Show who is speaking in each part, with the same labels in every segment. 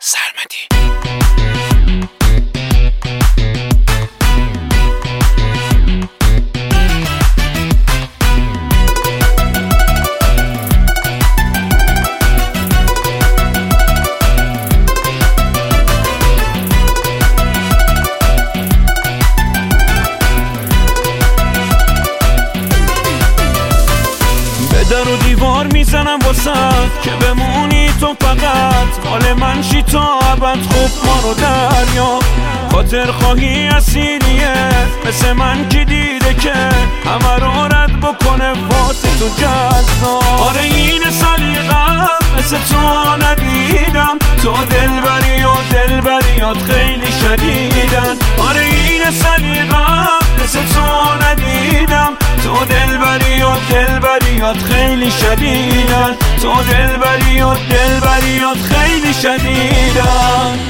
Speaker 1: سرمدی.
Speaker 2: در و دیوار میزنم واسد که بمونی تو فقط مال من شی تا ابد. خوب ما رو دریا خاطر خواهی اسیریه مثل من کی دیده که همه رو رد بکنه واسه تو جذاب. آره این سلیقه‌ام مثل تو ندیدم، تو دلبری و دلبریات خیلی شدیدن. آره این سلیقه‌ام مثل تو ندیدم، تو دلبری و دلبریات خیلی شدیدن. تو دلبری و دلبریات خیلی شدیدن.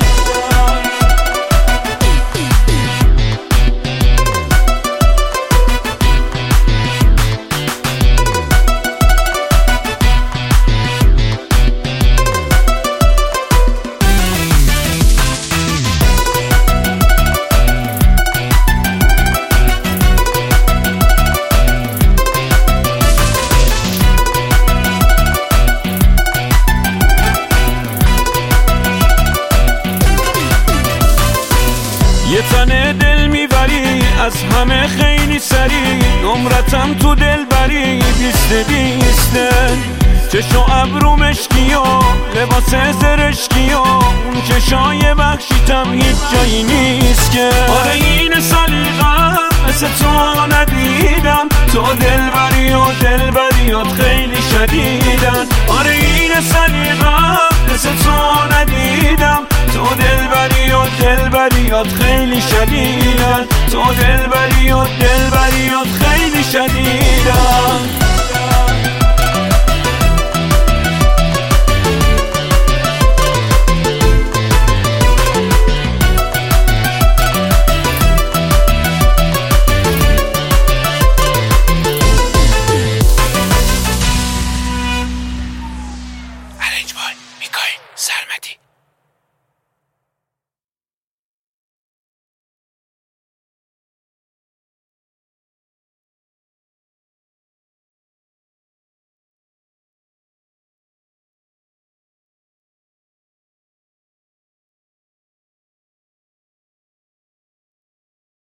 Speaker 2: یه تنه دل میبری از همه خیلی سری، نمرتم تو دل بری 20 چشم و ابرو مشکی و لباس زرشکی و اون چشای وحشیتم هیچ جایی نیست که. آره این سلیقه‌ام مثل تو ندیدم، تو دلبری و دلبریات خیلی شدیدن. آره این سلیقه‌ام مثل تو ندیدم، تو دلبری و دلبریات خیلی شدیدن. تو دلبری و دلبریات